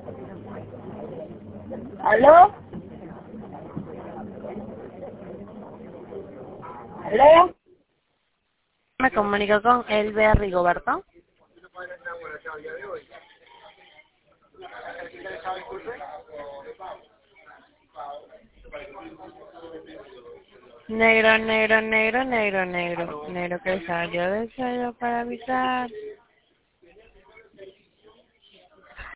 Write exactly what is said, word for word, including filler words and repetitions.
¿Aló? ¿Aló? Me comunico con Elvia Rigoberto. Negro, negro, negro, negro, negro, negro que salió del suelo para habitar.